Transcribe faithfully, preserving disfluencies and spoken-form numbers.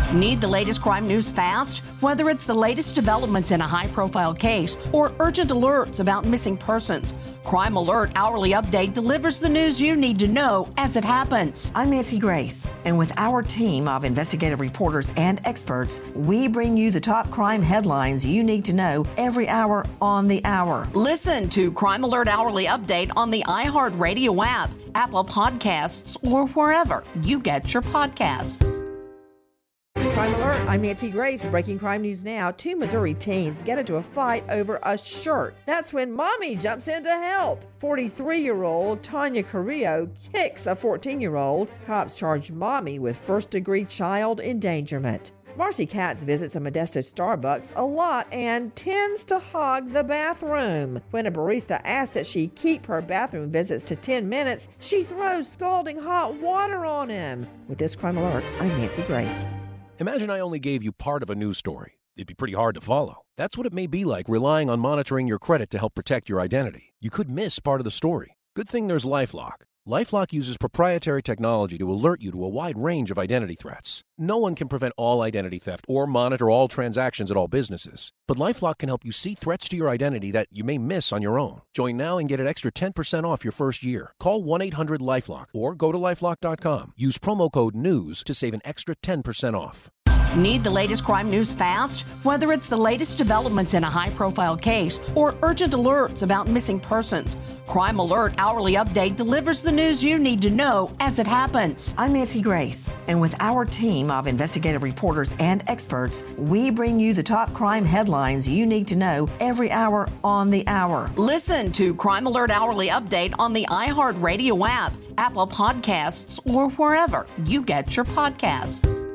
Need the latest crime news fast? Whether it's the latest developments in a high-profile case or urgent alerts about missing persons, Crime Alert Hourly Update delivers the news you need to know as it happens. I'm Nancy Grace, and with our team of investigative reporters and experts, we bring you the top crime headlines you need to know every hour on the hour. Listen to Crime Alert Hourly Update on the iHeartRadio app, Apple Podcasts, or wherever you get your podcasts. Crime Alert, I'm Nancy Grace. Breaking crime news now. Two Missouri teens get into a fight over a shirt. That's when mommy jumps in to help. forty-three-year-old Tanya Carrillo kicks a fourteen-year-old. Cops charge mommy with first-degree child endangerment. Marcy Katz visits a Modesto Starbucks a lot and tends to hog the bathroom. When a barista asks that she keep her bathroom visits to ten minutes, she throws scalding hot water on him. With this Crime Alert, I'm Nancy Grace. Imagine I only gave you part of a news story. It'd be pretty hard to follow. That's what it may be like relying on monitoring your credit to help protect your identity. You could miss part of the story. Good thing there's LifeLock. LifeLock uses proprietary technology to alert you to a wide range of identity threats. No one can prevent all identity theft or monitor all transactions at all businesses. But LifeLock can help you see threats to your identity that you may miss on your own. Join now and get an extra ten percent off your first year. Call one eight hundred LifeLock or go to lifelock dot com. Use promo code NEWS to save an extra ten percent off. Need the latest crime news fast? Whether it's the latest developments in a high-profile case or urgent alerts about missing persons, Crime Alert Hourly Update delivers the news you need to know as it happens. I'm Nancy Grace, and with our team of investigative reporters and experts, we bring you the top crime headlines you need to know every hour on the hour. Listen to Crime Alert Hourly Update on the iHeartRadio app, Apple Podcasts, or wherever you get your podcasts.